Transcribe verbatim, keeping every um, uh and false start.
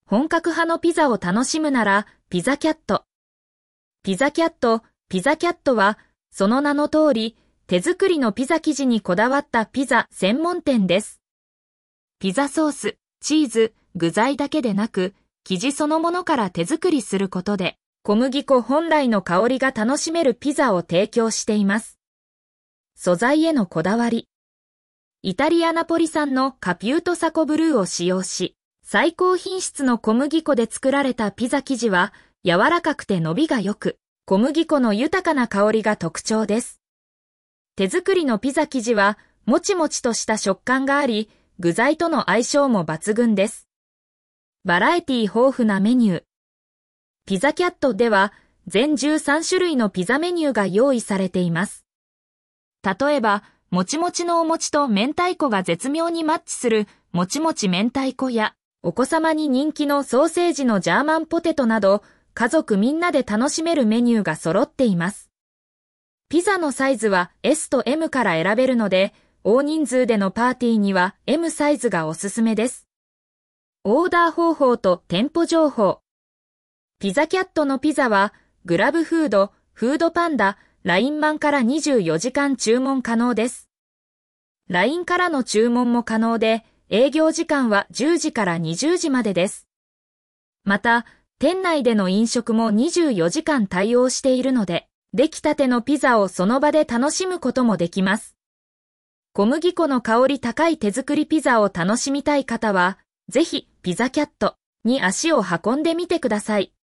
本格派のピザを楽しむなら、ピザキャット。ピザキャット、ピザキャットは、その名の通り、手作りのピザ生地にこだわったピザ専門店です。ピザソース、チーズ、具材だけでなく、生地そのものから手作りすることで、小麦粉本来の香りが楽しめるピザを提供しています。素材へのこだわり。イタリアナポリ産のカピュートサコブルーを使用し、最高品質の小麦粉で作られたピザ生地は、柔らかくて伸びが良く、小麦粉の豊かな香りが特徴です。手作りのピザ生地は、もちもちとした食感があり、具材との相性も抜群です。バラエティ豊富なメニュー。ピザキャットでは、全じゅうさんしゅるいのピザメニューが用意されています。例えば、もちもちのお餅と明太子が絶妙にマッチするもちもち明太子や、お子様に人気のソーセージのジャーマンポテトなど、家族みんなで楽しめるメニューが揃っています。ピザのサイズは エス と エム から選べるので、大人数でのパーティーには エム サイズがおすすめです。オーダー方法と店舗情報。ピザキャットのピザは、グラブフード、フードパンダ、ライン マンからにじゅうよじかん注文可能です。ライン からの注文も可能で、営業時間はじゅうじからにじゅうじまでです。また、店内での飲食もにじゅうよじかん対応しているので、出来たてのピザをその場で楽しむこともできます。小麦粉の香り高い手作りピザを楽しみたい方は、ぜひピザキャットに足を運んでみてください。